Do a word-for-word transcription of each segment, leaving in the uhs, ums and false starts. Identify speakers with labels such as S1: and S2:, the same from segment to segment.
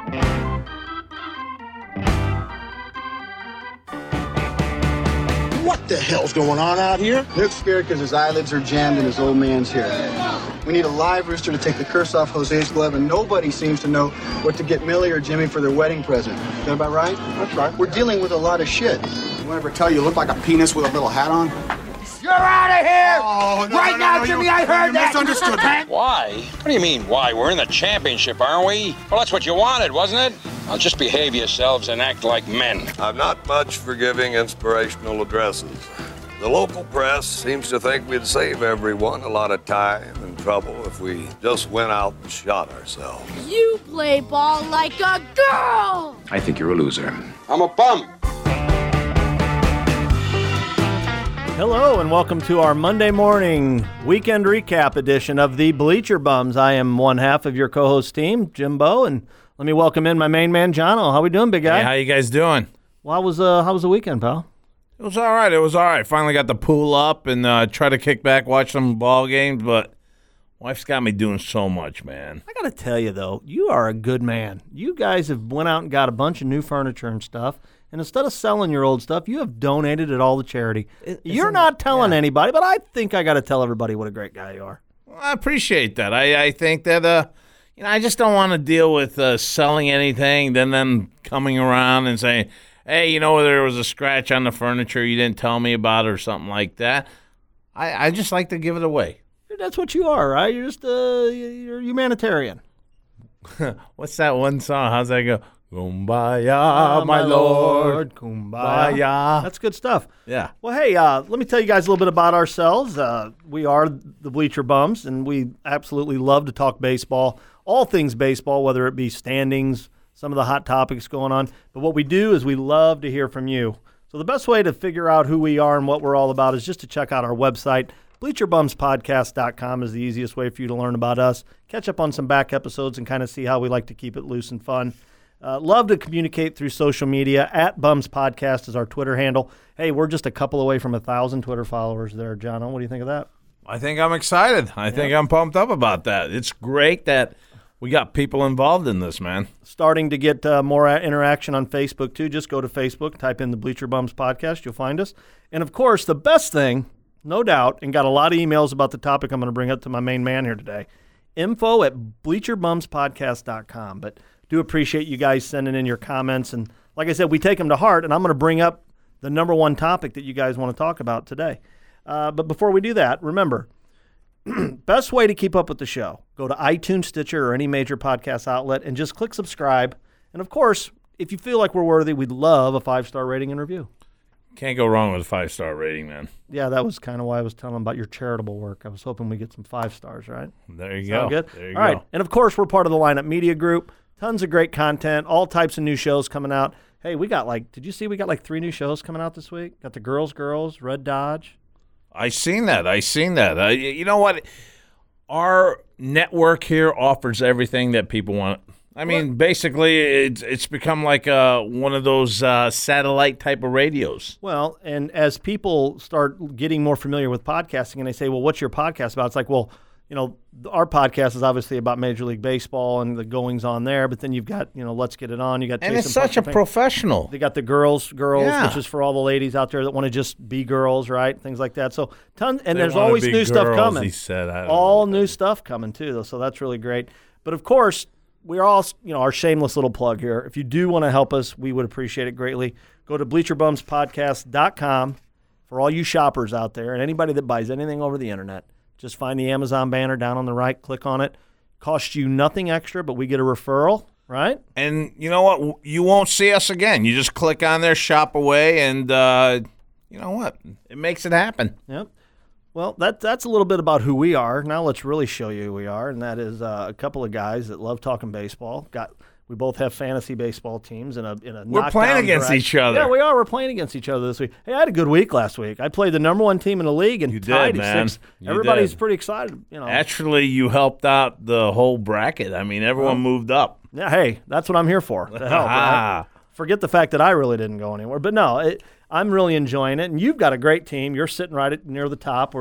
S1: What the hell's going on out here?
S2: Nick's scared because his eyelids are jammed in his old man's hair. We need a live rooster to take the curse off Jose's glove, and nobody seems to know what to get Millie or Jimmy for their wedding present. Is that about right?
S1: That's right.
S2: We're dealing with a lot of shit.
S1: Anyone ever tell you you look like a penis with a little hat on?
S3: You're out of here!
S1: Oh, no,
S3: right
S1: no,
S3: now,
S1: no,
S3: Jimmy,
S1: you,
S3: I heard
S1: you
S3: that!
S1: misunderstood.
S4: Why? What do you mean, why? We're in the championship, aren't we? Well, that's what you wanted, wasn't it? Now just behave yourselves and act like men.
S5: I'm not much for giving inspirational addresses. The local press seems to think we'd save everyone a lot of time and trouble if we just went out and shot ourselves.
S6: You play ball like a girl!
S7: I think you're a loser.
S4: I'm a bum.
S8: Hello and welcome to our Monday morning weekend recap edition of the Bleacher Bums. I am one half of your co-host team, Jimbo, and let me welcome in my main man, Jono. How we doing, big guy?
S9: Hey, how you guys doing?
S8: Well, how was uh, how was the weekend, pal?
S9: It was all right. It was all right. Finally got the pool up and uh, try to kick back, watch some ball games, but wife's got me doing so much, man.
S8: I got to tell you, though, you are a good man. You guys have went out and got a bunch of new furniture and stuff, and instead of selling your old stuff, you have donated it all to charity.
S9: It,
S8: You're not telling
S9: yeah.
S8: anybody, but I think I got to tell everybody what a great guy you are.
S9: Well, I appreciate that. I, I think that, uh, you know, I just don't want to deal with uh, selling anything, then them coming around and saying, hey, you know, there was a scratch on the furniture you didn't tell me about or something like that. I, I just like to give it away.
S8: That's what you are, right? You're just uh, you're a humanitarian.
S9: What's that one song? How's that go? Kumbaya, my Lord.
S8: Kumbaya. That's good stuff.
S9: Yeah.
S8: Well, hey, uh, let me tell you guys a little bit about ourselves. Uh, we are the Bleacher Bums, and we absolutely love to talk baseball, all things baseball, whether it be standings, some of the hot topics going on. But what we do is we love to hear from you. So the best way to figure out who we are and what we're all about is just to check out our website. bleacher bums podcast dot com is the easiest way for you to learn about us, catch up on some back episodes, and kind of see how we like to keep it loose and fun. Uh, love to communicate through social media. At Bums Podcast is our Twitter handle. Hey, we're just a couple away from a thousand Twitter followers there, John. What do you think of that?
S9: I think I'm excited. I yeah. think I'm pumped up about that. It's great that we got people involved in this, man.
S8: Starting to get uh, more interaction on Facebook, too. Just go to Facebook, type in the Bleacher Bums Podcast. You'll find us. And, of course, the best thing, no doubt, and got a lot of emails about the topic I'm going to bring up to my main man here today, info at bleacher bums podcast dot com. But do appreciate you guys sending in your comments. And, like I said, we take them to heart, and I'm going to bring up the number one topic that you guys want to talk about today. Uh, but before we do that, remember, best way to keep up with the show, go to iTunes, Stitcher, or any major podcast outlet and just click subscribe. And, of course, if you feel like we're worthy, we'd love a five-star rating and review.
S9: Can't go wrong with a five-star rating, man.
S8: Yeah, that was kind of why I was telling about your charitable work. I was hoping we get some five stars, right?
S9: There you
S8: Sound
S9: go.
S8: good?
S9: There you
S8: all
S9: go.
S8: right. And, of course, we're part of the Lineup Media Group. Tons of great content, all types of new shows coming out. Hey, we got like, did you see we got like three new shows coming out this week? Got the Girls, Girls, Red Dodge.
S9: I seen that. I seen that. Uh, you know what? Our network here offers everything that people want. I mean, what? basically, it's it's become like uh, one of those uh, satellite type of radios.
S8: Well, and as people start getting more familiar with podcasting and they say, well, what's your podcast about? It's like, well, you know, our podcast is obviously about Major League Baseball and the goings on there, but then you've got, you know, Let's Get It On. You got
S9: and
S8: Jason
S9: it's such a
S8: Pucklepink.
S9: professional.
S8: They got the Girls, Girls,
S9: Yeah.
S8: which is for all the ladies out there that want to just be girls, right? Things like that. So, tons, and
S9: They
S8: there's
S9: wanna
S8: always
S9: be
S8: new stuff
S9: girls,
S8: coming.
S9: he said. I don't
S8: all
S9: know.
S8: new stuff coming too, though. So that's really great. But of course, we're all, you know, our shameless little plug here. If you do want to help us, we would appreciate it greatly. Go to bleacher bums podcast dot com for all you shoppers out there and anybody that buys anything over the internet. Just find the Amazon banner down on the right, click on it. Costs you nothing extra, but we get a referral, right?
S9: And you know what? You won't see us again. You just click on there, shop away, and uh, you know what? It makes it happen.
S8: Yep. Well, that that's a little bit about who we are. Now let's really show you who we are, and that is uh, a couple of guys that love talking baseball. Got we both have fantasy baseball teams in a in a.
S9: We're playing against
S8: direct.
S9: each other.
S8: Yeah, we are. We're playing against each other this week. Hey, I had a good week last week. I played the number one team in the league and
S9: You
S8: tied
S9: did,
S8: at
S9: man.
S8: six.
S9: You
S8: Everybody's
S9: did.
S8: pretty excited. You know.
S9: Actually, you helped out the whole bracket. I mean, everyone
S8: Well,
S9: moved up.
S8: Yeah. Hey, that's what I'm here for. To help. Right? Forget the fact that I really didn't go anywhere, but no, it, I'm really enjoying it. And you've got a great team. You're sitting right at, near the top. We're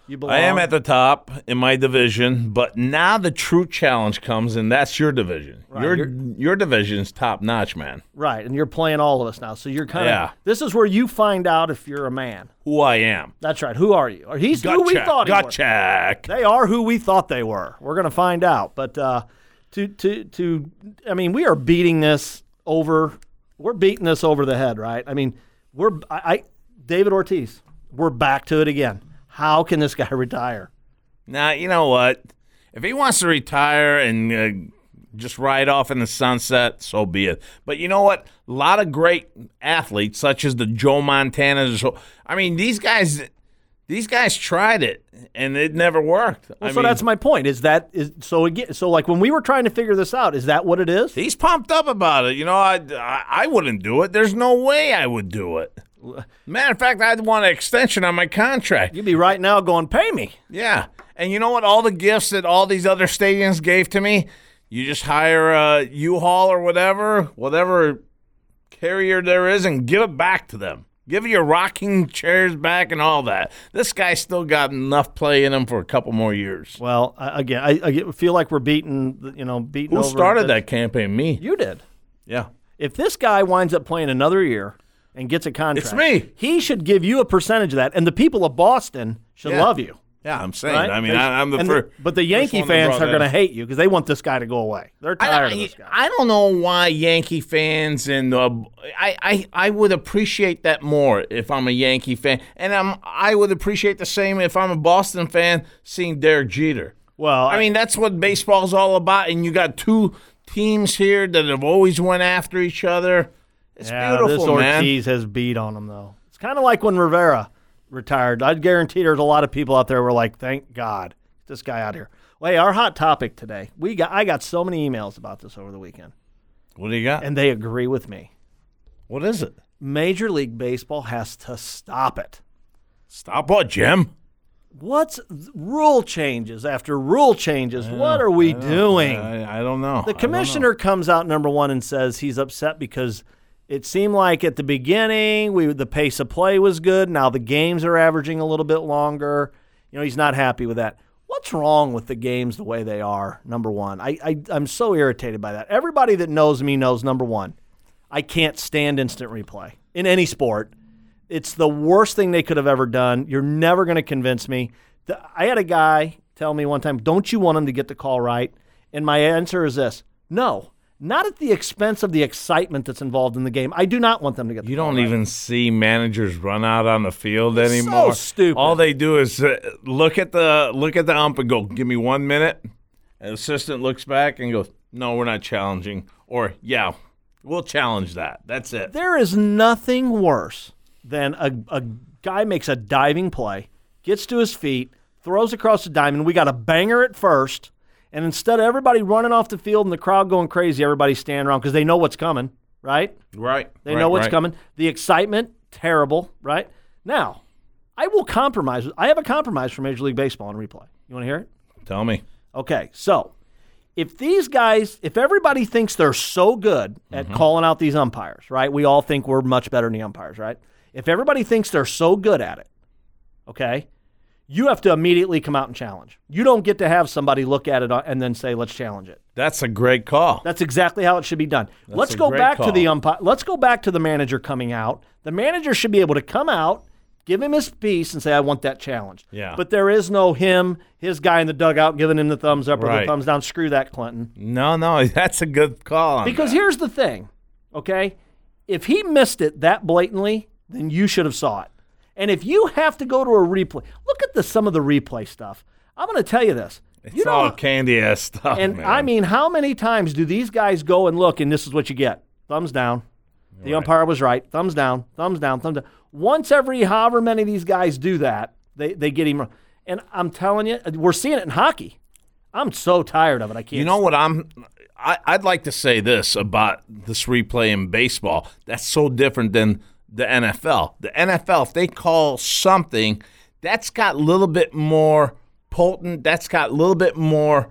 S8: You belong.
S9: I am at the top in my division, but now the true challenge comes, and that's your division.
S8: Right,
S9: your
S8: you're-
S9: your division's top notch, man.
S8: Right, and you're playing all of us now. So you're kind of
S9: Yeah.
S8: this is where you find out if you're a man.
S9: Who I am.
S8: That's right. Who are you? Or he's
S9: Gut
S8: who we
S9: check.
S8: thought he
S9: Gut
S8: was.
S9: check.
S8: They are who we thought they were. We're going to find out. But uh, to to to I mean, we are beating this over. We're beating this over the head, right? I mean, we're I, I David Ortiz. We're back to it again. How can this guy retire?
S9: Now, you know what? If he wants to retire and uh, just ride off in the sunset, so be it. But you know what? A lot of great athletes, such as the Joe Montanas. I mean, these guys, these guys tried it, and it never worked.
S8: Well,
S9: I
S8: so
S9: mean,
S8: that's my point. Is that is so again? So like when we were trying to figure this out, is that what it is?
S9: he's pumped up about it. You know, I, I, I wouldn't do it. There's no way I would do it. Matter of fact, I'd want an extension on my contract.
S8: You'd be right now going, pay me.
S9: Yeah. And you know what? All the gifts that all these other stadiums gave to me, you just hire a U-Haul or whatever, whatever carrier there is, and give it back to them. Give your rocking chairs back and all that. This guy's still got enough play in him for a couple more years.
S8: Well, I, again, I, I get- feel like we're beating, you know, beating
S9: Who
S8: over.
S9: started that campaign? Me.
S8: You did.
S9: Yeah.
S8: If this guy winds up playing another year and gets a contract,
S9: It's me.
S8: He should give you a percentage of that, and the people of Boston should
S9: Yeah.
S8: love you.
S9: Yeah, I'm saying.
S8: Right?
S9: I mean,
S8: They-
S9: I, I'm the
S8: and
S9: first.
S8: But the Yankee
S9: first one that
S8: fans
S9: brought
S8: are
S9: that
S8: going to
S9: up.
S8: hate you because they want this guy to go away. They're tired
S9: I,
S8: of this guy.
S9: I don't know why Yankee fans and uh, I, I I would appreciate that more if I'm a Yankee fan, and I'm I would appreciate the same if I'm a Boston fan seeing Derek Jeter.
S8: well,
S9: I mean, that's what baseball's all about, and you got two teams here that have always went after each other. It's
S8: yeah,
S9: beautiful,
S8: this
S9: man.
S8: Ortiz has beat on him, though. It's kind of like when Rivera retired. I'd guarantee there's a lot of people out there who were like, thank God, get this guy out here. Well, hey, our hot topic today, we got I got so many emails about this over the weekend,
S9: What do you got?
S8: and they agree with me.
S9: What is it?
S8: Major League Baseball has to stop it.
S9: Stop what, Jim?
S8: What's th- rule changes after rule changes? What are we doing?
S9: I, I don't know.
S8: The commissioner comes out, number one, and says he's upset because it seemed like at the beginning we the pace of play was good. Now the games are averaging a little bit longer. You know, he's not happy with that. What's wrong with the games the way they are, number one? I, I, I'm so irritated by that. Everybody that knows me knows, number one, I can't stand instant replay in any sport. It's the worst thing they could have ever done. You're never going to convince me. The, I had a guy tell me one time, don't you want him to get the call right? And my answer is this, no, not at the expense of the excitement that's involved in the game. I do not want them to get the
S9: You
S8: call
S9: don't
S8: right.
S9: even see managers run out on the field anymore.
S8: stupid.
S9: All they do is uh, look at the look at the ump and go, "Give me one minute." And the assistant looks back and goes, "No, we're not challenging." Or, "Yeah, we'll challenge that." That's it.
S8: There is nothing worse than a, a guy makes a diving play, gets to his feet, throws across the diamond. We got a banger at first, and instead of everybody running off the field and the crowd going crazy, everybody's standing around because they know what's coming, right?
S9: Right.
S8: They
S9: right,
S8: know what's
S9: right.
S8: coming. The excitement, terrible, right? Now, I will compromise. I have a compromise for Major League Baseball on replay. You want to hear it?
S9: Tell me.
S8: Okay, so if these guys, if everybody thinks they're so good at
S9: Mm-hmm.
S8: calling out these umpires, right? We all think we're much better than the umpires, right? If everybody thinks they're so good at it, okay, you have to immediately come out and challenge. You don't get to have somebody look at it and then say, let's challenge it.
S9: That's a great call.
S8: That's exactly how it should be done. Let's
S9: a
S8: go
S9: great
S8: back to
S9: call.
S8: the umpire. Let's go back to the manager coming out. The manager should be able to come out, give him his piece, and say, I want that challenged.
S9: Yeah.
S8: But there is no him, his guy in the dugout giving him the thumbs up or
S9: Right.
S8: the thumbs down. Screw that, Clinton.
S9: No, no, that's a good call. On
S8: Because
S9: that.
S8: here's the thing, okay? If he missed it that blatantly, then you should have saw it. And if you have to go to a replay, look at the some of the replay stuff. I'm going to tell you this.
S9: it's
S8: you know,
S9: all candy ass stuff.
S8: and
S9: man.
S8: I mean, how many times do these guys go and look, and this is what you get? Thumbs down. The umpire was right. Thumbs down. Thumbs down. Thumbs down. Once every however many of these guys do that, they, they get him wrong. And I'm telling you, we're seeing it in hockey. I'm so tired of it. I can't.
S9: You know what I'm I, I'd like to say this about this replay in baseball. That's so different than the N F L. The N F L, if they call something, that's got a little bit more potent, that's got a little bit more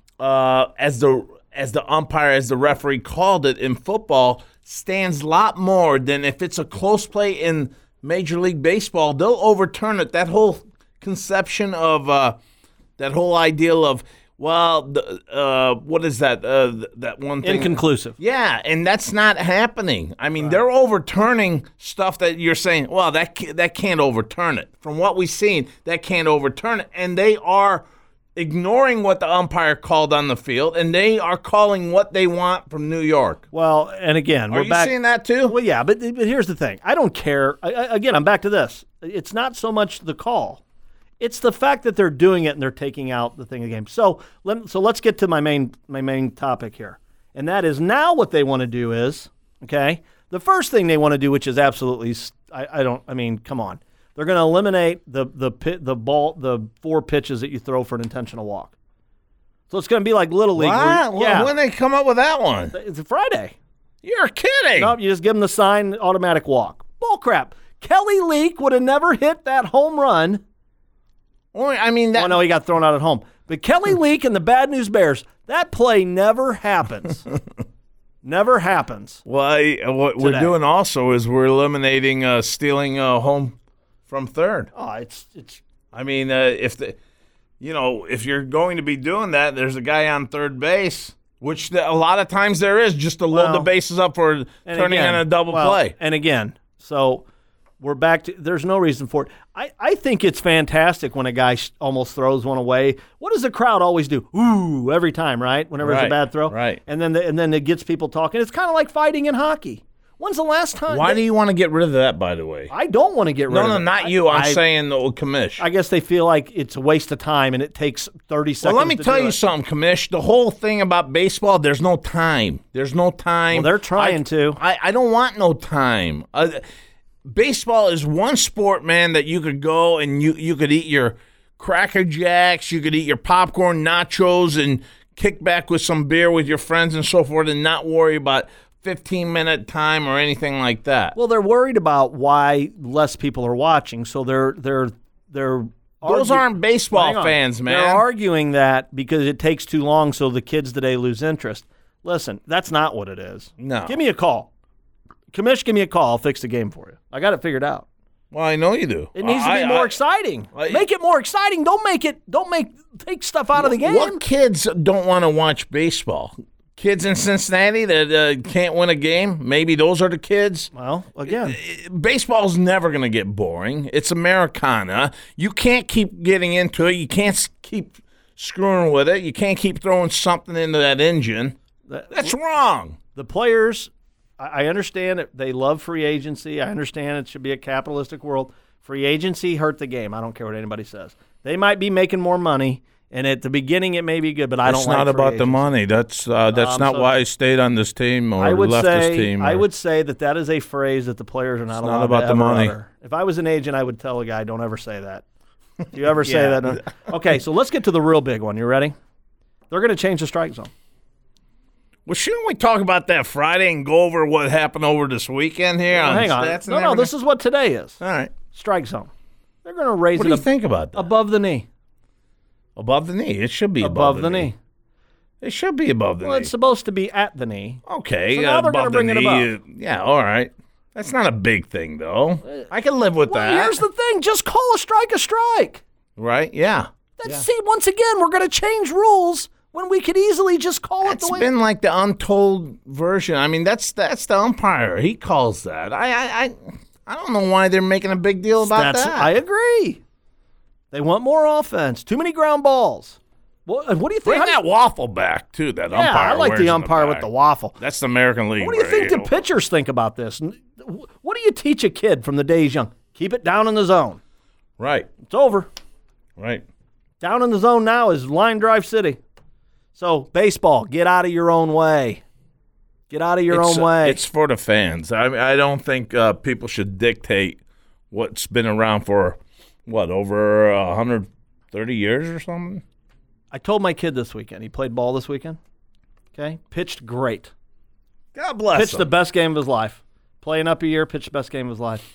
S9: uh, as the as the umpire, as the referee called it in football, stands a lot more than if it's a close play in Major League Baseball. They'll overturn it. That whole conception of uh, that whole ideal of, well, the, uh, what is that? Uh, th- that one thing?
S8: Inconclusive.
S9: Yeah, and that's not happening. I mean, right. They're overturning stuff that you're saying, well, that ca- that can't overturn it. From what we've seen, that can't overturn it. And they are ignoring what the umpire called on the field, and they are calling what they want from New York.
S8: Well, and again,
S9: are
S8: we're
S9: you
S8: back,
S9: seeing that too?
S8: Well, yeah, but, but here's the thing. I don't care. I, I, again, I'm back to this. It's not so much the call. It's the fact that they're doing it and they're taking out the thing of the game. So, let, so let's get to my main my main topic here, and that is now what they want to do is, okay, the first thing they want to do, which is absolutely, I, I don't, I mean, come on, they're going to eliminate the the pit, the ball, the four pitches that you throw for an intentional walk. So it's going to be like Little League.
S9: What?
S8: Where, yeah,
S9: when they come up with that one?
S8: It's a Friday.
S9: You're kidding.
S8: Nope, you just give them the sign, automatic walk. Bull crap. Kelly Leak would have never hit that home run.
S9: Or, I mean, that.
S8: Oh, no, he got thrown out at home. But Kelly Leak and the Bad News Bears, that play never happens. Never happens.
S9: Well, I, what
S8: today.
S9: we're doing also is we're eliminating uh, stealing uh, home from third.
S8: Oh, it's it's.
S9: I mean, uh, if the, you know, if you're going to be doing that, there's a guy on third base, which the, a lot of times there is, just to load
S8: well,
S9: the bases up for turning
S8: again,
S9: in a double
S8: well,
S9: play.
S8: And again, so we're back to. There's no reason for it. I, I think it's fantastic when a guy sh- almost throws one away. What does the crowd always do? Ooh, every time, right? Whenever
S9: right,
S8: it's a bad throw,
S9: right?
S8: And then the, and then it gets people talking. It's kind of like fighting in hockey. When's the last time?
S9: Why
S8: they,
S9: do you want to get rid of that, by the way?
S8: I don't want to get rid
S9: no,
S8: of
S9: no,
S8: it.
S9: No, not
S8: I,
S9: you. I'm
S8: I,
S9: saying the commish.
S8: I guess they feel like it's a waste of time and it takes thirty seconds.
S9: Well, let me
S8: to
S9: tell
S8: do
S9: you
S8: it.
S9: something, commish. The whole thing about baseball, there's no time. There's no time.
S8: Well, they're trying
S9: I,
S8: to.
S9: I, I don't want no time. Uh, baseball is one sport, man, that you could go and you, you could eat your Cracker Jacks, you could eat your popcorn, nachos, and kick back with some beer with your friends and so forth and not worry about fifteen-minute time or anything like that.
S8: Well, they're worried about why less people are watching, so they're they're they're
S9: Those
S8: argu-
S9: aren't baseball fans, man.
S8: They're arguing that because it takes too long, so the kids today lose interest. Listen, that's not what it is.
S9: No.
S8: Give me a call. Commish, give me a call. I'll fix the game for you. I got it figured out.
S9: Well, I know you do.
S8: It needs
S9: I,
S8: to be more
S9: I,
S8: exciting.
S9: I,
S8: make it more exciting. Don't make it. Don't make take stuff out of the game.
S9: What kids don't want to watch baseball? Kids in Cincinnati that uh, can't win a game? Maybe those are the kids.
S8: Well, again,
S9: baseball's never going to get boring. It's Americana. You can't keep getting into it. You can't keep screwing with it. You can't keep throwing something into that engine. That's wrong.
S8: The players, I understand it. They love free agency. I understand it should be a capitalistic world. Free agency hurt the game. I don't care what anybody says. They might be making more money. And at the beginning, it may be good, but I
S9: it's
S8: don't like
S9: It's not about
S8: free
S9: the
S8: agency.
S9: money. That's uh, that's
S8: Um,
S9: not
S8: so
S9: why I stayed on this team or
S8: I would
S9: left
S8: say,
S9: this team. Or,
S8: I would say that that is a phrase that the players are not
S9: It's
S8: allowed
S9: not about
S8: to
S9: the
S8: ever
S9: money.
S8: utter. If I was an agent, I would tell a guy, don't ever say that. Do you ever say
S9: Yeah.
S8: that? Okay, so let's get to the real big one. You ready? They're going to change the strike zone.
S9: Well, shouldn't we talk about that Friday and go over what happened over this weekend here?
S8: Well,
S9: on
S8: hang on.
S9: stats and
S8: No, no,
S9: everything?
S8: this is what today is.
S9: All right.
S8: Strike zone. They're going to raise
S9: What
S8: it
S9: do you
S8: ab-
S9: think about that?
S8: above the knee.
S9: Above the knee. It should be
S8: Above,
S9: above,
S8: the knee.
S9: It should be above the
S8: Well,
S9: knee.
S8: it's supposed to be at the knee.
S9: Okay,
S8: So now
S9: uh,
S8: they're gonna
S9: above
S8: bring
S9: the
S8: it
S9: knee.
S8: above.
S9: uh, Yeah, all right. That's not a big thing, though. I can live with
S8: Well,
S9: that.
S8: here's the thing. Just call a strike a strike.
S9: Right? Yeah.
S8: That's, See, once again, we're going to change rules when we could easily just call it
S9: It's
S8: the way.
S9: been like the untold version. I mean, that's that's the umpire. He calls that. I I I, I don't know why they're making a big deal about
S8: That's,
S9: that.
S8: I agree. They want more offense. Too many ground balls. What, what do you think?
S9: Bring
S8: How do you-
S9: that waffle back too. That
S8: yeah,
S9: umpire.
S8: I like
S9: wears
S8: the
S9: in
S8: umpire with
S9: back.
S8: the waffle.
S9: That's the American League.
S8: What do you think the
S9: radio.
S8: pitchers think about this? What do you teach a kid from the day he's young? Keep it down in the zone.
S9: Right.
S8: It's over.
S9: Right.
S8: Down in the zone now is line drive city. So baseball, get out of your own way. Get out of your
S9: it's,
S8: own way.
S9: It's for the fans. I I don't think uh, people should dictate what's been around for what over one hundred thirty years or something.
S8: I told my kid this weekend. He played ball this weekend. Okay, pitched great.
S9: God bless
S8: Pitched
S9: him.
S8: the best game of his life. Playing up a year, pitched the best game of his life.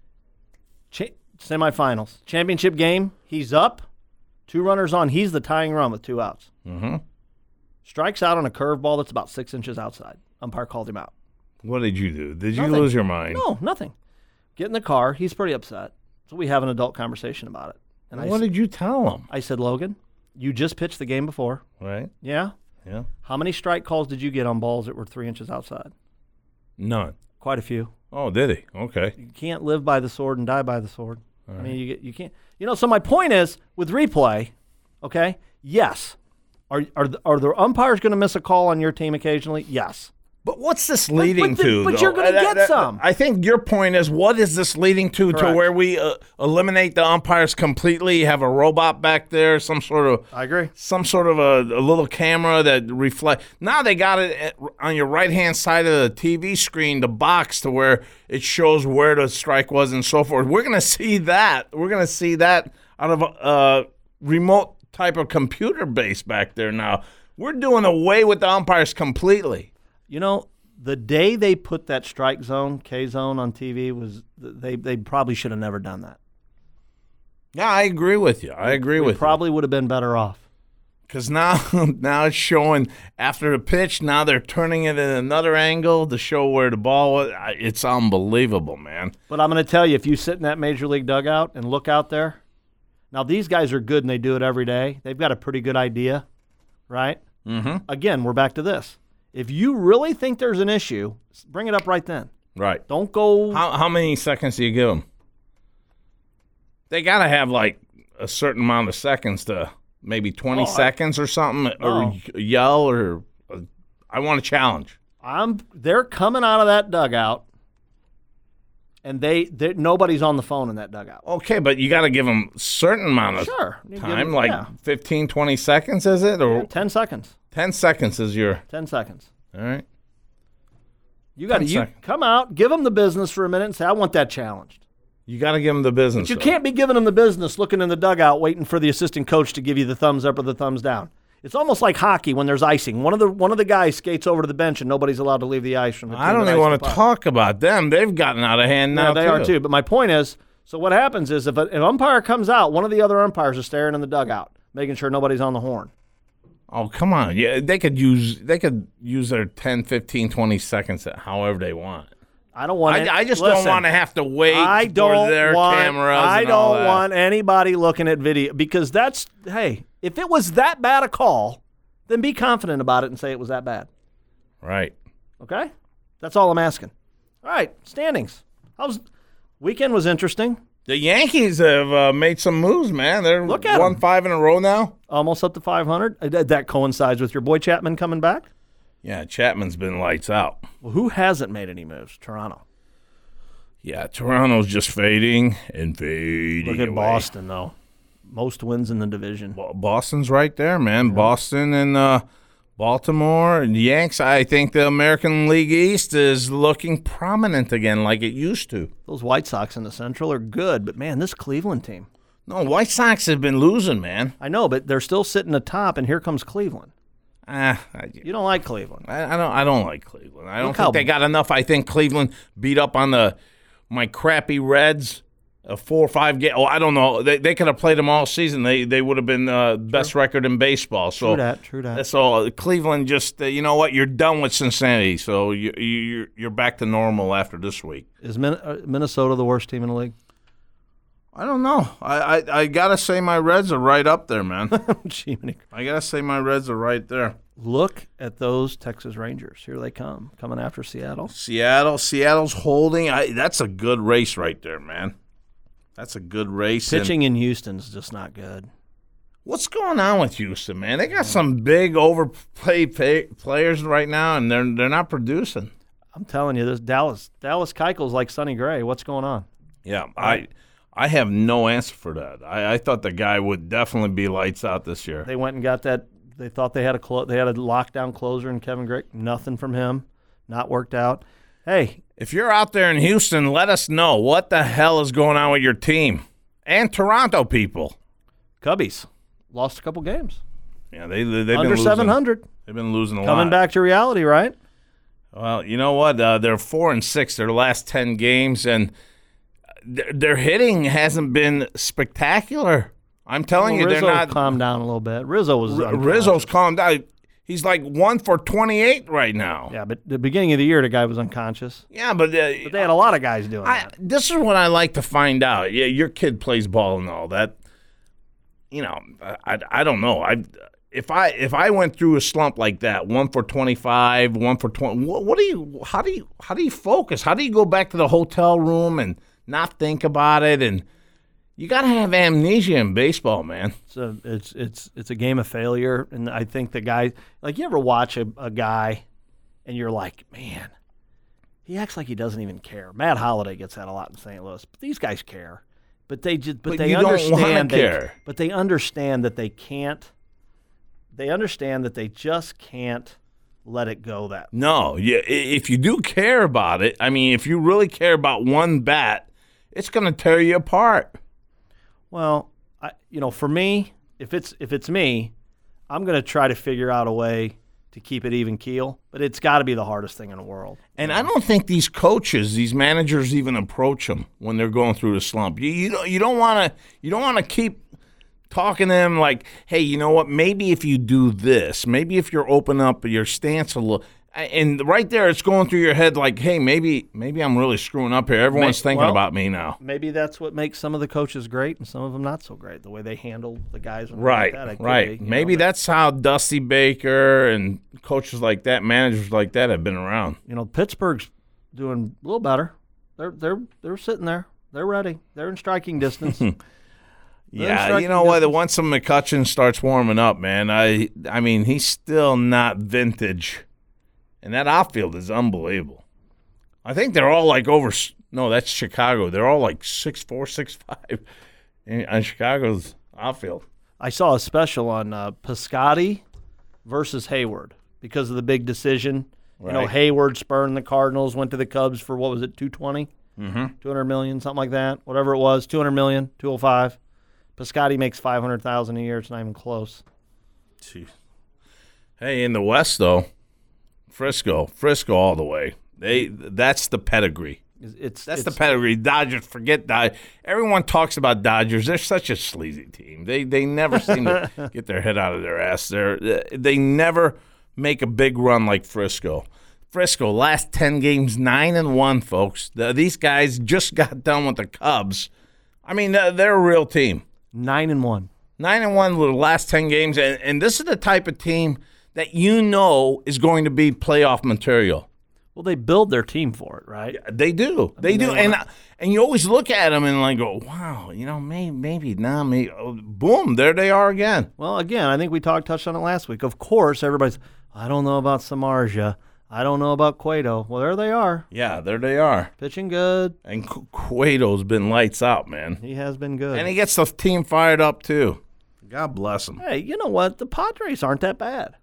S8: Cha- semifinals, championship game. He's up, two runners on. He's the tying run with two outs.
S9: Mm-hmm.
S8: Strikes out on a curveball that's about six inches outside. Umpire called him out.
S9: What did you do? Did you
S8: Nothing.
S9: lose your mind?
S8: No, nothing. Get in the car. He's pretty upset. So we have an adult conversation about it. And
S9: what
S8: I,
S9: did you tell him?
S8: I said, Logan, you just pitched the game before.
S9: Right.
S8: Yeah?
S9: Yeah.
S8: How many strike calls did you get on balls that were three inches outside?
S9: None.
S8: Quite a few.
S9: Oh, did he? Okay.
S8: You can't live by the sword and die by the sword. All I mean, you you can't. You know, so my point is, with replay, okay, yes. Are, are, the, are the umpires going to miss a call on your team occasionally? Yes.
S9: But what's this leading
S8: but, but
S9: to?
S8: But
S9: though?
S8: you're going to
S9: Uh,
S8: get
S9: that-
S8: some.
S9: I think your point is, what is this leading to? To
S8: Correct.
S9: where we uh, eliminate the umpires completely? Have a robot back there, some sort of.
S8: I agree.
S9: Some sort of a, a little camera that reflect. Now they got it at, on your right hand side of the T V screen, the box to where it shows where the strike was and so forth. We're going to see that. We're going to see that out of a uh, remote type of computer base back there now. We're doing away with the umpires completely.
S8: You know, the day they put that strike zone, K zone on T V, was they they probably should have never done that.
S9: Yeah, I agree with you. I agree
S8: We
S9: with
S8: probably would have been better off.
S9: Because now, now it's showing after the pitch. Now they're turning it in another angle to show where the ball was. I- It's unbelievable, man.
S8: But I'm going to tell you, if you sit in that major league dugout and look out there, now these guys are good and they do it every day. They've got a pretty good idea, right?
S9: Mm-hmm.
S8: Again, we're back to this. If you really think there's an issue, bring it up right then.
S9: Right.
S8: Don't go.
S9: How how many seconds do you give them? They got to have like a certain amount of seconds to maybe twenty
S8: Oh, I-
S9: seconds or something, or
S8: Oh.
S9: y- yell, or uh, I want a challenge.
S8: I'm. They're coming out of that dugout, and they they nobody's on the phone in that dugout.
S9: Okay, but you got to give them a certain amount of
S8: Sure. You give
S9: time,
S8: them-
S9: like
S8: yeah.
S9: fifteen, twenty seconds, is it? Or
S8: Ten seconds.
S9: ten seconds is your,
S8: Ten seconds.
S9: all right?
S8: You got to
S9: ten
S8: you
S9: seconds.
S8: come out, give them the business for a minute, and say, "I want that challenged."
S9: You got to give them the business.
S8: But you
S9: though.
S8: can't be giving them the business, looking in the dugout, waiting for the assistant coach to give you the thumbs up or the thumbs down. It's almost like hockey when there's icing. One of the one of the guys skates over to the bench, and nobody's allowed to leave the ice from the
S9: I don't even want to talk about them. They've gotten out of hand now,
S8: No, they
S9: too.
S8: are too. But my point is, so what happens is if an umpire comes out, one of the other umpires is staring in the dugout, making sure nobody's on the horn.
S9: Oh, come on. Yeah, they could use they could use their ten, fifteen, twenty seconds however they want.
S8: I don't want.
S9: I,
S8: it.
S9: I just
S8: Listen,
S9: don't want to have to wait
S8: I don't
S9: for their
S8: want,
S9: cameras.
S8: I
S9: and all
S8: don't
S9: that.
S8: want anybody looking at video because that's hey. If it was that bad a call, then be confident about it and say it was that bad.
S9: Right.
S8: Okay, that's all I'm asking. All right, standings. How's weekend was interesting.
S9: The Yankees have uh, made some moves, man. They're
S8: Look at
S9: won
S8: 'em.
S9: five in a row now.
S8: Almost up to five hundred. Uh, That that coincides with your boy Chapman coming back.
S9: Yeah, Chapman's been lights out.
S8: Well, who hasn't made any moves? Toronto.
S9: Yeah, Toronto's just fading and fading.
S8: Look at
S9: away.
S8: Boston though. Most wins in the division.
S9: Bo- Boston's right there, man. Boston and uh, Baltimore and Yanks. I think the American League East is looking prominent again, like it used to.
S8: Those White Sox in the Central are good, but man, this Cleveland team.
S9: No, White Sox have been losing, man.
S8: I know, but they're still sitting atop, and here comes Cleveland.
S9: Ah, I,
S8: You don't like Cleveland.
S9: I I don't. I don't like Cleveland. I don't
S8: Look
S9: think
S8: how-
S9: they got enough. I think Cleveland beat up on the my crappy Reds. A four or five game. Oh, I don't know. They they could have played them all season. They they would have been uh, best record in baseball. So
S8: True that, true that.
S9: So Cleveland just uh, you know what, you're done with Cincinnati. So you you you're back to normal after this week.
S8: Is Min- uh, Minnesota the worst team in the league?
S9: I don't know. I, I I gotta say my Reds are right up there, man.
S8: Jiminy.
S9: I gotta say my Reds are right there.
S8: Look at those Texas Rangers. Here they come, coming after Seattle.
S9: Seattle, Seattle's holding. I, that's a good race right there, man. That's a good race. And
S8: Pitching in Houston's just not good.
S9: what's going on with Houston, man? They got some big overplay pay, players right now, and they're they're not producing.
S8: I'm telling you, this Dallas Dallas Keuchel's like Sonny Gray. What's going on?
S9: Yeah, I I have no answer for that. I, I thought the guy would definitely be lights out this year.
S8: They went and got that. They thought they had a clo- they had a lockdown closer in Kevin Grick. Nothing from him. Not worked out. Hey,
S9: If you're out there in Houston, let us know what the hell is going on with your team and Toronto people.
S8: Cubbies lost a couple games.
S9: Yeah, they they- they've
S8: Under
S9: been losing.
S8: seven hundred.
S9: They've been losing a lot.
S8: Coming back to reality, right?
S9: Well, you know what? Uh, they're four and six their last ten games, and th- their hitting hasn't been spectacular. I'm telling
S8: Well,
S9: you,
S8: Rizzo
S9: they're not.
S8: calmed down a little bit. Rizzo was
S9: R- Rizzo's calmed down. He's like one for twenty-eight right now.
S8: Yeah, but the beginning of the year, the guy was unconscious.
S9: Yeah, but, uh,
S8: But they had a lot of guys doing
S9: I,
S8: that.
S9: this is what I like to find out. Yeah, your kid plays ball and all that. you know, I, I don't know. I if I if I went through a slump like that, one for twenty-five, one for twenty, what, what do you? How do you? How do you focus? How do you go back to the hotel room and not think about it? And you got to have amnesia in baseball, man.
S8: So it's it's it's a game of failure, and I think the guy, like, you ever watch a, a guy, and you're like, man, he acts like he doesn't even care. Matt Holliday gets that a lot in Saint Louis, but these guys care. But they just, but,
S9: But
S8: they
S9: you don't
S8: understand.
S9: wanna
S8: They,
S9: care.
S8: But they understand that they can't. They understand that they just can't let it go. That
S9: No, yeah. If you do care about it, I mean, if you really care about one bat, it's going to tear you apart.
S8: well, I, you know, for me, if it's if it's me, I'm going to try to figure out a way to keep it even keel. But it's got to be the hardest thing in the world.
S9: And I don't think these coaches, these managers, even approach them when they're going through the slump. You you don't you don't want to you don't want to keep talking to them like, hey, you know what? Maybe if you do this, maybe if you're open up your stance a little, and right there, it's going through your head like, hey, maybe maybe I'm really screwing up here. Everyone's
S8: May-
S9: thinking
S8: well,
S9: about me now.
S8: Maybe that's what makes some of the coaches great and some of them not so great. The way they handle the guys. and
S9: Right,
S8: like that, it could
S9: right.
S8: be, you know,
S9: Maybe
S8: but,
S9: that's how Dusty Baker and coaches like that, managers like that, have been around.
S8: you know, Pittsburgh's doing a little better. They're they're they're sitting there. They're ready. They're in striking distance.
S9: Yeah,
S8: striking
S9: you know what?
S8: distance.
S9: Once some McCutcheon starts warming up, man, I I mean, he's still not vintage, and that outfield is unbelievable. I think they're all like over. No, that's Chicago. They're all like six four, six five, on Chicago's outfield.
S8: I saw a special on uh, Piscotty versus Hayward because of the big decision. You know,
S9: Right.
S8: Hayward spurned the Cardinals, went to the Cubs for, what was it, two twenty?
S9: Mm-hmm.
S8: two hundred million, something like that. Whatever it was, two hundred million, two oh five. Piscotty makes five hundred thousand a year. It's not even close.
S9: Jeez. Hey, in the West though, Frisco, Frisco all the way. They that's the pedigree.
S8: It's, it's
S9: That's
S8: it's,
S9: the pedigree. Dodgers, forget Dodgers. Everyone talks about Dodgers. They're such a sleazy team. They they never seem to get their head out of their ass. They're, they never make a big run like Frisco. Frisco, last ten games, nine and one, folks. The, these guys just got done with the Cubs. I mean, they're, they're a real team.
S8: nine and one.
S9: Nine and one the last ten games, and, and this is the type of team that you know is going to be playoff material.
S8: Well, they build their team for it, right?
S9: They do. They
S8: mean,
S9: do.
S8: they
S9: And
S8: wanna-
S9: and you always look at them and like go, wow, you know, maybe, maybe, nah, maybe. Oh, boom, there they are again.
S8: Well, again, I think we talked touched on it last week. Of course, everybody's, I don't know about Samardzija. I don't know about Cueto. Well, there they are,
S9: Yeah, there they are.
S8: pitching good.
S9: And Cu- Cueto's been lights out, man.
S8: He has been good.
S9: And he gets the team fired up, too. God bless him.
S8: Hey, you know what? The Padres aren't that bad.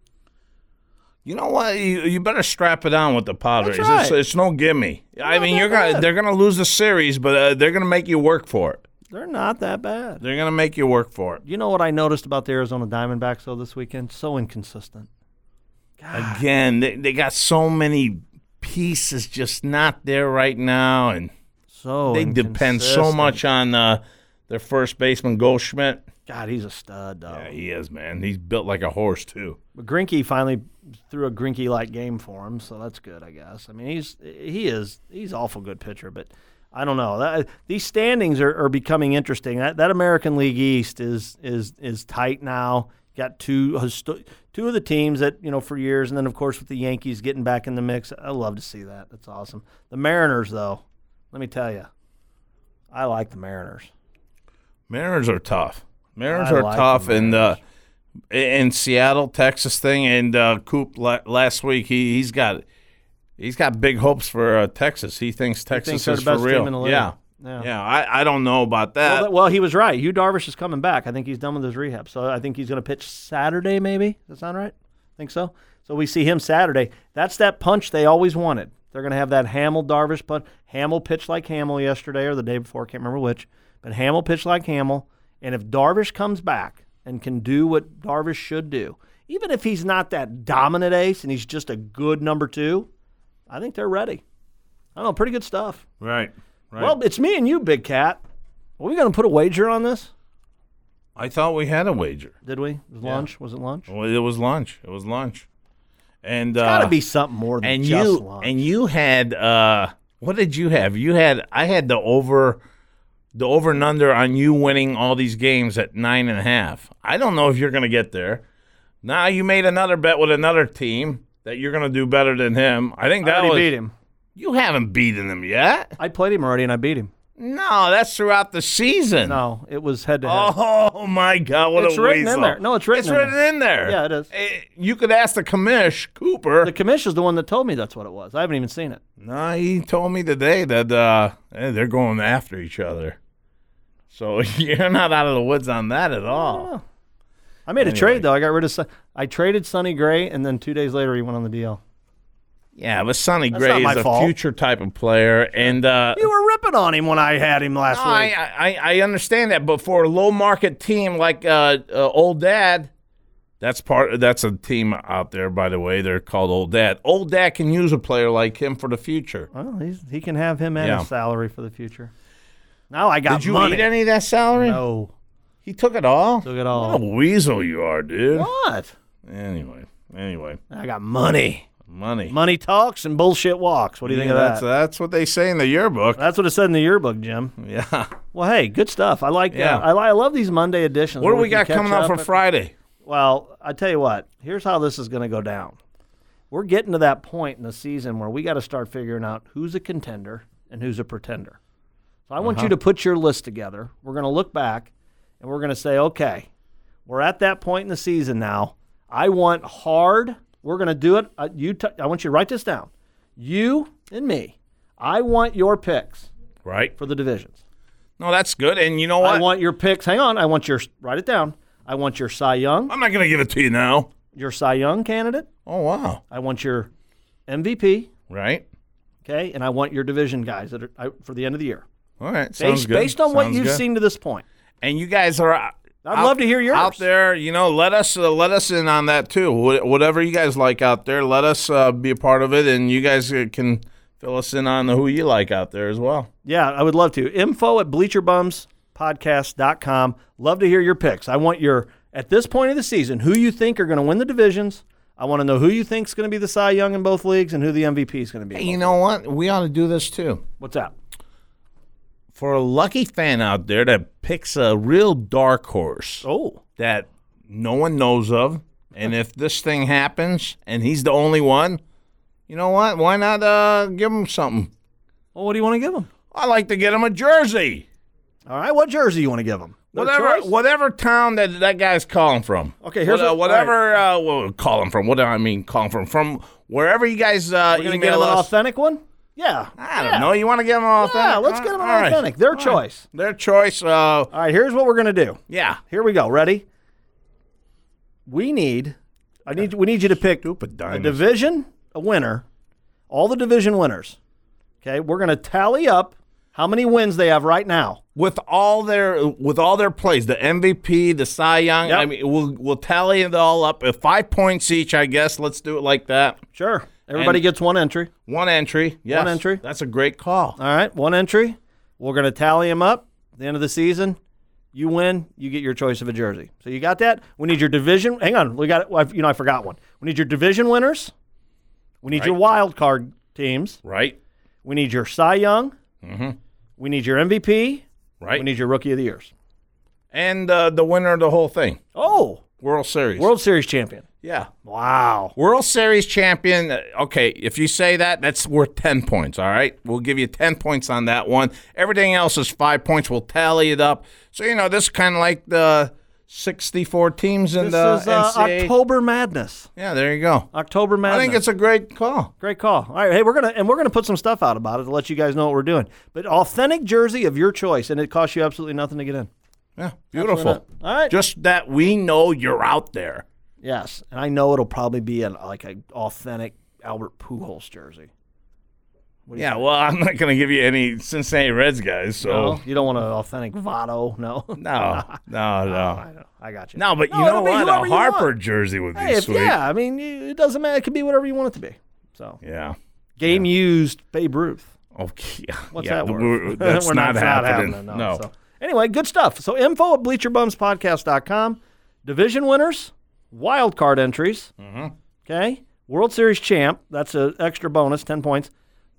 S9: You know what? You, you better strap it on with the Padres.
S8: That's right.
S9: It's, it's no gimme. I
S8: not
S9: mean,
S8: that
S9: you're gonna
S8: bad.
S9: they're gonna lose the series, but uh, they're gonna make you work for it.
S8: They're not that bad.
S9: They're gonna make you work for it.
S8: You know what I noticed about the Arizona Diamondbacks, though, this weekend? So inconsistent.
S9: Again, they, they got so many pieces just not there right now, and
S8: So
S9: they depend so
S8: inconsistent.
S9: much on uh, their first baseman Goldschmidt.
S8: God, he's a stud, though.
S9: Yeah, he is, man. He's built like a horse too.
S8: But Greinke finally threw a Greinke-like game for him, so that's good, I guess. I mean, he's he is he's awful good pitcher, but I don't know. That, these standings are, are becoming interesting. That, that American League East is is is tight now. Got two histo- two of the teams that, you know, for years, and then of course with the Yankees getting back in the mix. I love to see that. That's awesome. The Mariners, though, let me tell you, I like the Mariners.
S9: Mariners are tough. Mariners
S8: I
S9: are
S8: like
S9: tough,
S8: the
S9: and uh, in Seattle, Texas thing, and uh, Coop la- last week he he's got he's got big hopes for uh, Texas. He thinks Texas
S8: thinks they're
S9: is
S8: the best
S9: for real.
S8: team in the league.
S9: Yeah.
S8: Yeah.
S9: yeah, I, I don't know about that.
S8: Well, that- well, he was right. Hugh Darvish is coming back. I think he's done with his rehab. So I think he's going to pitch Saturday, maybe. Does that sound right? I think so. So we see him Saturday. That's that punch they always wanted. They're going to have that Hamill-Darvish punch. Hamill pitched like Hamill yesterday or the day before. I can't remember which. But Hamill pitched like Hamill. And if Darvish comes back and can do what Darvish should do, even if he's not that dominant ace and he's just a good number two, I think they're ready. I don't know, pretty good stuff.
S9: right, right.
S8: Well, it's me and you, Big Cat. Are we going to put a wager on this?
S9: I thought we had a wager.
S8: Did we? It was lunch? Was it lunch?
S9: Well, it was lunch. It was lunch, and
S8: It's
S9: uh,
S8: got to be something more than
S9: and
S8: just
S9: you
S8: lunch.
S9: and you had uh, what did you have? You had I had the over the over and under on you winning all these games at nine and a half. I don't know if you're going to get there. Now you made another bet with another team that you're going to do better than him. I think that
S8: I already
S9: was,
S8: beat him.
S9: You haven't beaten him yet.
S8: I played him already, and I beat him.
S9: No, that's throughout the season.
S8: No, it was head-to-head.
S9: Oh, my God, what
S8: It's
S9: a
S8: written
S9: weasel.
S8: in there. No, it's written
S9: It's
S8: in
S9: written
S8: there.
S9: in there.
S8: Yeah, it is.
S9: Eh, You could ask the commish, Cooper.
S8: The commish is the one that told me that's what it was. I haven't even seen it.
S9: No, he told me today that uh, eh, they're going after each other. So you're not out of the woods on that at all.
S8: I made
S9: Anyway.
S8: a trade, though. I got rid of Son- I traded Sonny Gray, and then two days later he went on the D L.
S9: Yeah, but Sonny
S8: That's
S9: Gray
S8: not my
S9: is a
S8: fault.
S9: future type of player, and uh,
S8: You were ripping on him when I had him last
S9: no,
S8: week.
S9: I, I I understand that, but for a low market team like uh, uh, Old Dad, that's part. That's a team out there, by the way. They're called Old Dad. Old Dad can use a player like him for the future.
S8: Well, he's, he can have him and
S9: Yeah.
S8: his salary for the future. Now I got
S9: Did you
S8: money.
S9: eat any of that salary?
S8: No.
S9: He took it all.
S8: Took it all.
S9: What a weasel you are, dude.
S8: What?
S9: Anyway, anyway,
S8: I got money.
S9: money.
S8: Money talks and bullshit walks. What do you think
S9: Yeah,
S8: of
S9: that's,
S8: that?
S9: That's what they say in the yearbook.
S8: That's what it said in the yearbook, Jim.
S9: Yeah.
S8: Well, hey, good stuff. I like.
S9: Yeah.
S8: Uh, I, li- I love these Monday editions.
S9: What do
S8: where
S9: we
S8: can
S9: got
S8: catch
S9: coming up for
S8: and-
S9: Friday?
S8: Well, I tell you what. Here's how this is going to go down. We're getting to that point in the season where we got to start figuring out who's a contender and who's a pretender. So I want
S9: Uh-huh.
S8: you to put your list together. We're going to look back and we're going to say, okay, we're at that point in the season now. I want hard. We're going to do it. Uh, you. T- I want you to write this down. You and me. I want your picks
S9: Right.
S8: for the divisions.
S9: No, that's good. And you know what?
S8: I want your picks. Hang on. I want your. Write it down. I want your Cy Young.
S9: I'm not going to give it to you now.
S8: Your Cy Young candidate.
S9: Oh, wow.
S8: I want your M V P.
S9: Right.
S8: Okay, and I want your division guys that are I, for the end of the year.
S9: All right. Sounds
S8: Based,
S9: good.
S8: based on what
S9: Sounds
S8: you've
S9: good.
S8: seen to this point.
S9: And you guys are out,
S8: I'd love to hear yours.
S9: out there. You know, let us uh, let us in on that too. Wh- Whatever you guys like out there, let us uh, be a part of it, and you guys uh, can fill us in on who you like out there as well.
S8: Yeah, I would love to. Info at bleacher bums podcast dot com. Love to hear your picks. I want your, at this point of the season, who you think are going to win the divisions. I want to know who you think is going to be the Cy Young in both leagues and who the M V P is going to be. in
S9: Hey, you
S8: both.
S9: know what? We ought to do this too.
S8: What's that?
S9: For a lucky fan out there that picks a real dark horse
S8: Oh,
S9: that no one knows of, and if this thing happens and he's the only one, you know what? Why not uh, give him something?
S8: well, what do you want to give them?
S9: I like to get him a jersey.
S8: All right, what jersey you want to give them?
S9: Whatever, whatever town that that guy's calling from.
S8: Okay, here's
S9: What- uh,
S8: what-
S9: whatever. Uh, well, call him from. What do I mean? Call him from? From wherever you guys uh,
S8: We're going to
S9: email
S8: get them an
S9: us.
S8: authentic one? Yeah.
S9: I don't
S8: Yeah.
S9: know. You want to get them an authentic?
S8: Yeah, let's get them an
S9: All right.
S8: authentic. Their
S9: All right.
S8: choice.
S9: Their choice. Uh,
S8: All right, here's what we're going to do.
S9: yeah.
S8: Here we go. Ready? We need I need we need you to pick
S9: Stupid
S8: a
S9: dinosaur.
S8: division, a winner, all the division winners. Okay, we're going to tally up how many wins they have right now.
S9: With all their with all their plays, the M V P, the Cy Young.
S8: Yep.
S9: I mean, we'll we'll tally it all up. At five points each, I guess. Let's do it like that.
S8: Sure. Everybody
S9: And-
S8: gets one entry.
S9: One entry. Yes.
S8: One entry.
S9: That's a great call.
S8: All right, one entry. We're going to tally them up at the end of the season. You win, you get your choice of a jersey. So you got that? We need your division. Hang on, we got it. well, You know, I forgot one. We need your division winners. We need your
S9: Right.
S8: wild card teams.
S9: Right.
S8: We need your Cy Young.
S9: Mm-hmm.
S8: We need your M V P.
S9: Right.
S8: We need your Rookie of the Years.
S9: And uh, the winner of the whole thing,
S8: Oh,
S9: World Series.
S8: World Series champion.
S9: Yeah.
S8: Wow.
S9: World Series champion. uh, Okay, if you say that, that's worth ten points, all right? We'll give you ten points on that one. Everything else is five points. We'll tally it up. So, you know, this is kind of like the sixty-four teams in
S8: This
S9: the
S8: is uh,
S9: N C double A.
S8: October Madness.
S9: Yeah, there you go.
S8: October Madness.
S9: I think it's a great call.
S8: Great call. All right, hey, we're gonna and we're gonna put some stuff out about it to let you guys know what we're doing. But authentic jersey of your choice, and it costs you absolutely nothing to get in.
S9: Yeah, beautiful.
S8: Absolutely not. All right.
S9: Just that we know you're out there.
S8: Yes, and I know it'll probably be a, like a authentic Albert Pujols jersey. What do you
S9: Yeah,
S8: think?
S9: well, I'm not going to give you any Cincinnati Reds guys, so.
S8: No? You don't want an authentic Votto, no.
S9: No, no,
S8: I
S9: no.
S8: know. I got you.
S9: No, but you
S8: No,
S9: know
S8: it'll be
S9: what?
S8: whoever
S9: A
S8: you
S9: Harper
S8: want.
S9: jersey would be
S8: Hey, if,
S9: sweet.
S8: yeah, I mean, you- it doesn't matter. It could be whatever you want it to be. So,
S9: Yeah.
S8: game used Babe Ruth.
S9: Okay. Yeah.
S8: What's
S9: yeah,
S8: that
S9: we're-
S8: worth?
S9: That's
S8: We're
S9: not,
S8: it's
S9: happening.
S8: no.
S9: no.
S8: So, anyway, good stuff. So info at bleacher bums podcast dot com. Division winners, wild card entries.
S9: Mm-hmm.
S8: Okay. World Series champ. That's an extra bonus, ten points.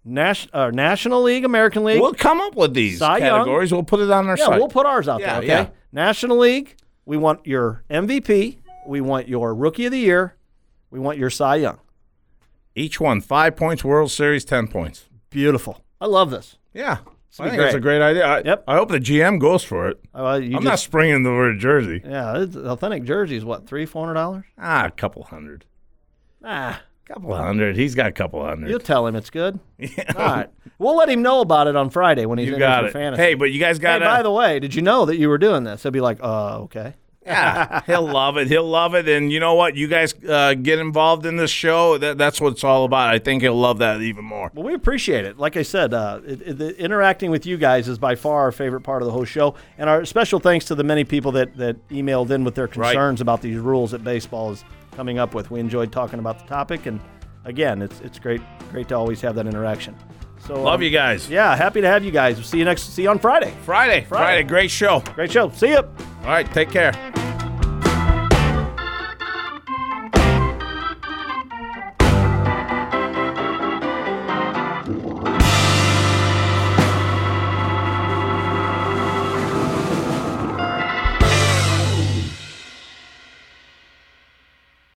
S8: Nas- uh, National League, American League.
S9: We'll come up with these
S8: Cy Young.
S9: categories. We'll put it on our
S8: yeah,
S9: site.
S8: we'll put ours out
S9: Yeah,
S8: there, okay?
S9: yeah.
S8: National League, we want your M V P. We want your Rookie of the Year. We want your Cy Young.
S9: Each one, five points, World Series, ten points.
S8: Beautiful. I love this.
S9: Yeah.
S8: be
S9: I think
S8: great.
S9: that's a great idea. I,
S8: Yep.
S9: I hope the G M goes for it.
S8: Uh, you
S9: I'm not
S8: just,
S9: springing the word jersey.
S8: Yeah, it's, authentic jersey is what, three, four hundred dollars?
S9: Ah, a couple hundred.
S8: Ah,
S9: Couple hundred. He's got a couple hundred.
S8: you'll tell him it's good.
S9: Yeah.
S8: All right. We'll let him know about it on Friday when he's
S9: You
S8: in
S9: got
S8: there
S9: it.
S8: for fantasy.
S9: Hey, but you guys got
S8: Hey, by the way, did you know that you were doing this? He'll be like, uh, okay.
S9: Yeah, he'll love it. He'll love it. And you know what? You guys uh, get involved in this show. That, that's what it's all about. I think he'll love that even more.
S8: Well, we appreciate it. Like I said, uh, it, it, the interacting with you guys is by far our favorite part of the whole show. And our special thanks to the many people that, that emailed in with their concerns about these rules that baseball is coming up with. We enjoyed talking about the topic. And, again, it's it's great great to always have that interaction. So
S9: Love
S8: um,
S9: you guys.
S8: Yeah, happy to have you guys. See you next. See you on Friday.
S9: Friday.
S8: Friday.
S9: Friday. Great show.
S8: Great show. See you.
S9: All right. Take care.